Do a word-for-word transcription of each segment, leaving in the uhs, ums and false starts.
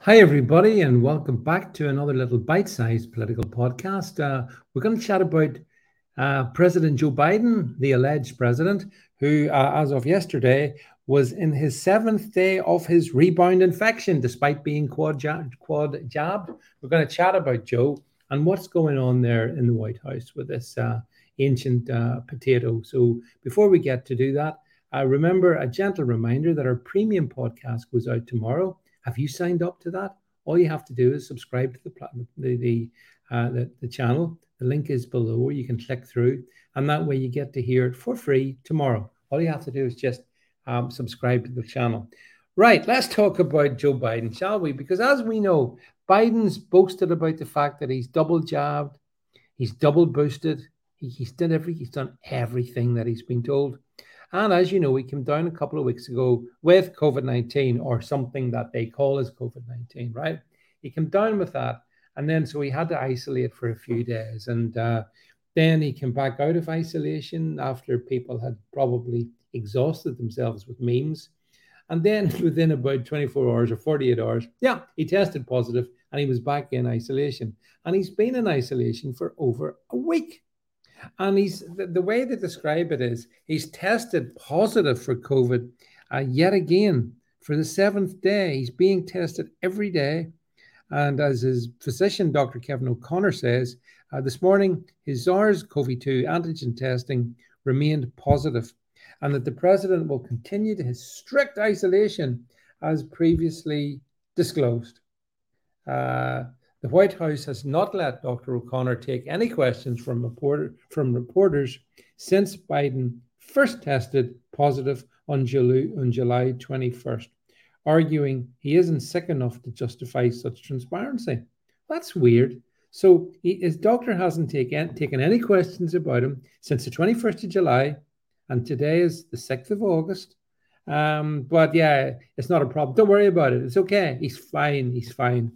Hi, everybody, and welcome back to another little bite sized political podcast. Uh, we're going to chat about uh, President Joe Biden, the alleged president, who, uh, as of yesterday, was in his seventh day of his rebound infection, despite being quad, ja- quad jabbed. We're going to chat about Joe and what's going on there in the White House with this uh, ancient uh, potato. So, before we get to do that, uh, remember a gentle reminder that our premium podcast goes out tomorrow. Have you signed up to that? All you have to do is subscribe to the the the, uh, the the channel. The link is below. You can click through, and that way you get to hear it for free tomorrow. All you have to do is just um, subscribe to the channel. Right, let's talk about Joe Biden, shall we? Because as we know, Biden's boasted about the fact that he's double jabbed, he's double boosted, he, he's done every he's done everything that he's been told. And as you know, he came down a couple of weeks ago with COVID nineteen, or something that they call as COVID nineteen, right? He came down with that. And then so he had to isolate for a few days. And uh, then he came back out of isolation after people had probably exhausted themselves with memes. And then within about twenty-four hours or forty-eight hours, yeah, he tested positive and he was back in isolation. And he's been in isolation for over a week. And he's the, the way they describe it is he's tested positive for COVID uh, yet again for the seventh day. He's being tested every day. And as his physician, Doctor Kevin O'Connor, says, uh, this morning his SARS CoV two antigen testing remained positive, and that the president will continue to his strict isolation as previously disclosed. Uh, the White House has not let Doctor O'Connor take any questions from, reporter, from reporters since Biden first tested positive on July, on July twenty-first, arguing he isn't sick enough to justify such transparency. That's weird. So he, his doctor hasn't taken, taken any questions about him since the twenty-first of July, and today is the sixth of August. Um, but yeah, it's not a problem. Don't worry about it. It's okay. He's fine. He's fine.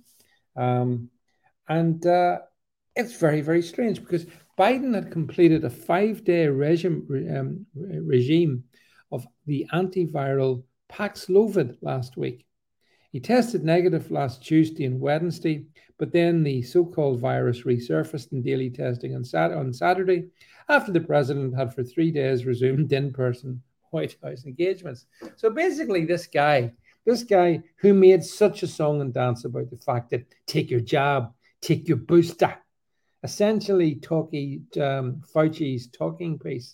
Um, and uh, it's very, very strange because Biden had completed a five day regime, um, regime of the antiviral Paxlovid last week. He tested negative last Tuesday and Wednesday, but then the so called virus resurfaced in daily testing on, sat- on Saturday after the president had for three days resumed in person White House engagements. So basically, this guy this guy who made such a song and dance about the fact that take your jab, take your booster, essentially talking um, Fauci's talking piece.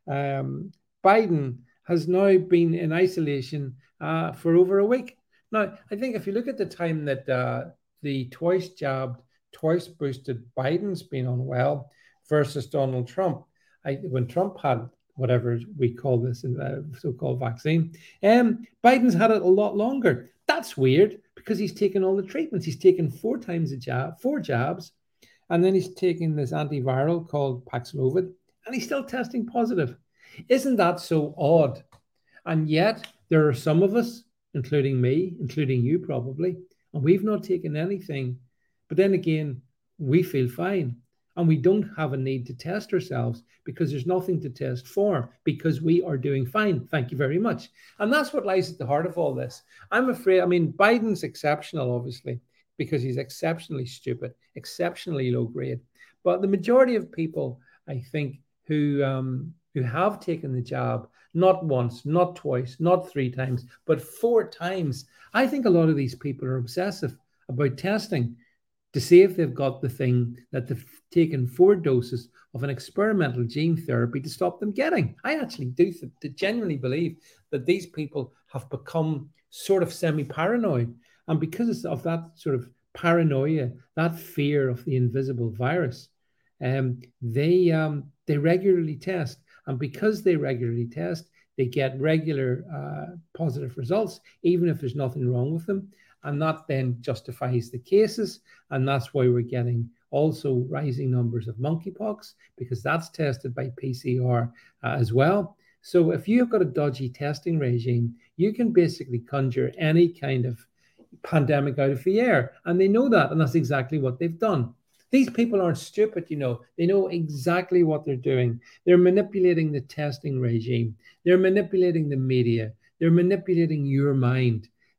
Um, Biden has now been in isolation uh, for over a week. Now, I think if you look at the time that uh, the twice jabbed, twice boosted Biden's been unwell versus Donald Trump, I, when Trump had whatever we call this uh, so-called vaccine. Um, Biden's had it a lot longer. That's weird because he's taken all the treatments. He's taken four times a jab, four jabs, and then he's taking this antiviral called Paxlovid, and he's still testing positive. Isn't that so odd? And yet there are some of us, including me, including you probably, and we've not taken anything. But then again, we feel fine. And we don't have a need to test ourselves because there's nothing to test for because we are doing fine. Thank you very much. And that's what lies at the heart of all this. I'm afraid, I mean, Biden's exceptional, obviously, because he's exceptionally stupid, exceptionally low grade. But the majority of people, I think, who um, who have taken the jab, not once, not twice, not three times, but four times, I think a lot of these people are obsessive about testing to see if they've got the thing that they've taken four doses of an experimental gene therapy to stop them getting. I actually do th- genuinely believe that these people have become sort of semi-paranoid. And because of that sort of paranoia, that fear of the invisible virus, um, they um, they regularly test. And because they regularly test, they get regular uh, positive results, even if there's nothing wrong with them. And that then justifies the cases. And that's why we're getting also rising numbers of monkeypox, because that's tested by P C R uh, as well. So if you've got a dodgy testing regime, you can basically conjure any kind of pandemic out of the air. And they know that. And that's exactly what they've done. These people aren't stupid, you know. They know exactly what they're doing. They're manipulating the testing regime. They're manipulating the media. They're manipulating your mind.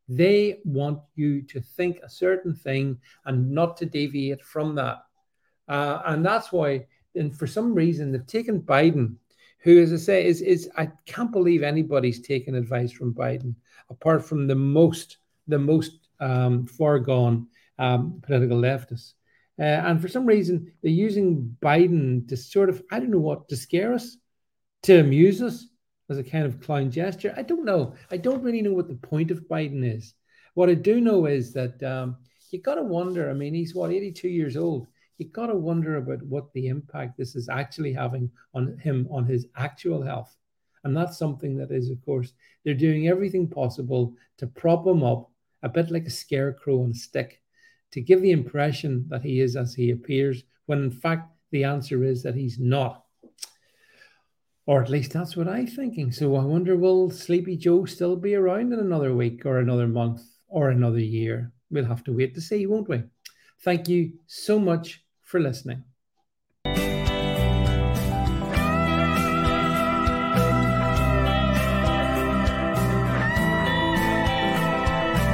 They want you to think a certain thing and not to deviate from that. Uh, and that's why, and for some reason, they've taken Biden, who, as I say, is is I can't believe anybody's taken advice from Biden, apart from the most the most um, far gone um, political leftists. Uh, and for some reason, they're using Biden to sort of, I don't know what, to scare us, to amuse us as a kind of clown gesture. I don't know. I don't really know what the point of Biden is. What I do know is that um, you got to wonder. I mean, he's what, eighty-two years old. You got to wonder about what the impact this is actually having on him, on his actual health. And that's something that is, of course, they're doing everything possible to prop him up, a bit like a scarecrow on a stick, to give the impression that he is as he appears, when in fact the answer is that he's not. Or at least that's what I'm thinking. So I wonder, will Sleepy Joe still be around in another week or another month or another year? We'll have to wait to see, won't we? Thank you so much for listening.